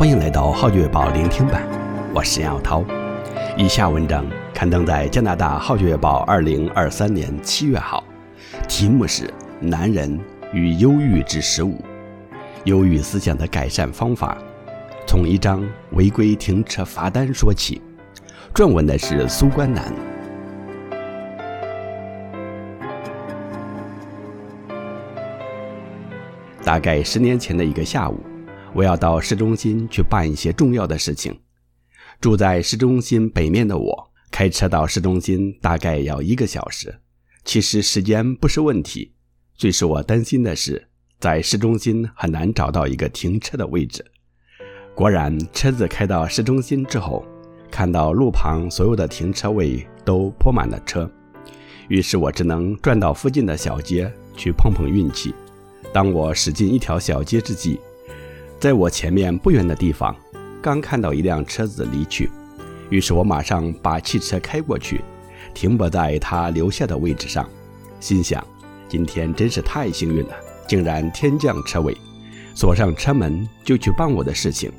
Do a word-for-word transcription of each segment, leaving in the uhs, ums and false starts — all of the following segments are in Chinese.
欢迎来到浩觉月报聆听版，我是杨晓涛。以下文章刊登在加拿大浩觉月报二零二三年七月号，题目是《男人与忧郁之十五：忧郁思想的改善方法》，从一张违规停车罚单说起。撰文的是苏关南。大概十年前的一个下午，我要到市中心去办一些重要的事情。住在市中心北面的我，开车到市中心大概要一个小时。其实时间不是问题，最使我担心的是，在市中心很难找到一个停车的位置。果然，车子开到市中心之后，看到路旁所有的停车位都泊满了车，于是我只能转到附近的小街去碰碰运气。当我驶进一条小街之际，在我前面不远的地方，刚看到一辆车子离去，于是我马上把汽车开过去，停泊在他留下的位置上，心想，今天真是太幸运了，竟然天降车位，锁上车门就去办我的事情。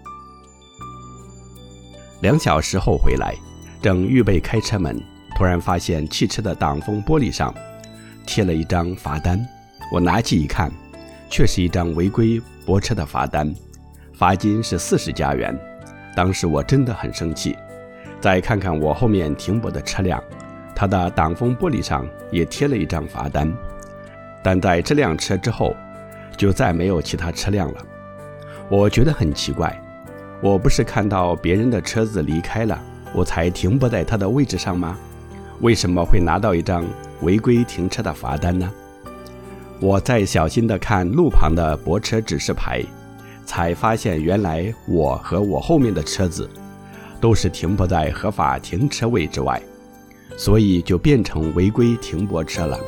两小时后回来，正预备开车门，突然发现汽车的挡风玻璃上贴了一张罚单。我拿起一看，却是一张违规泊车的罚单，罚金是四十加元。当时我真的很生气。再看看我后面停泊的车辆，它的挡风玻璃上也贴了一张罚单，但在这辆车之后就再没有其他车辆了。我觉得很奇怪，我不是看到别人的车子离开了，我才停泊在他的位置上吗？为什么会拿到一张违规停车的罚单呢？我再小心地看路旁的泊车指示牌，才发现原来我和我后面的车子都是停泊在合法停车位之外，所以就变成违规停泊车了。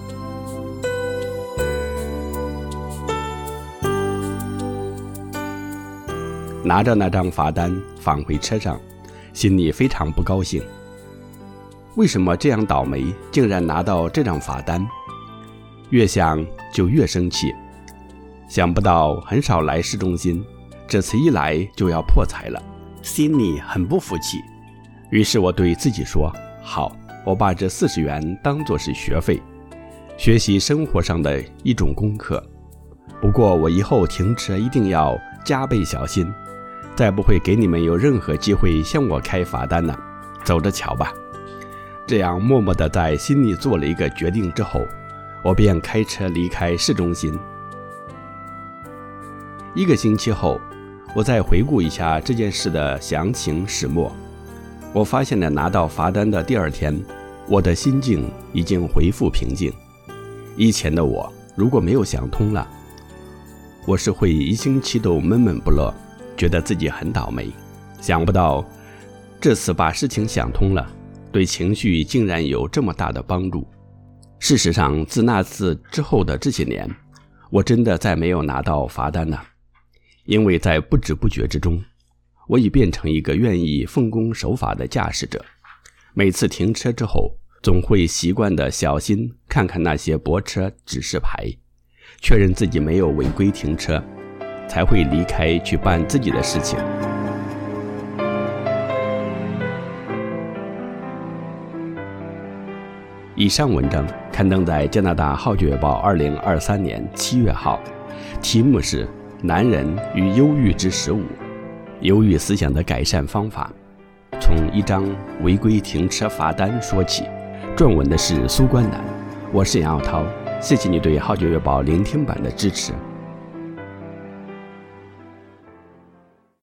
拿着那张罚单返回车上，心里非常不高兴。为什么这样倒霉，竟然拿到这张罚单？越想就越生气，想不到很少来市中心，这次一来就要破财了，心里很不服气。于是我对自己说，好，我把这四十元当作是学费，学习生活上的一种功课。不过我以后停车一定要加倍小心，再不会给你们有任何机会向我开罚单了，走着瞧吧。这样默默地在心里做了一个决定之后，我便开车离开市中心。一个星期后，我再回顾一下这件事的详情始末，我发现了拿到罚单的第二天，我的心境已经恢复平静。以前的我如果没有想通了，我是会一星期都闷闷不乐，觉得自己很倒霉。想不到这次把事情想通了，对情绪竟然有这么大的帮助。事实上，自那次之后的这些年，我真的再没有拿到罚单了，因为在不知不觉之中，我已变成一个愿意奉公守法的驾驶者。每次停车之后，总会习惯地小心看看那些泊车指示牌，确认自己没有违规停车，才会离开去办自己的事情。以上文章刊登在加拿大浩觉月报二零二三年七月号，题目是《男人与忧郁之十五：忧郁思想的改善方法》，从一张违规停车罚单说起。撰文的是苏关南，我是杨晓涛，谢谢你对浩觉月报聆听版的支持。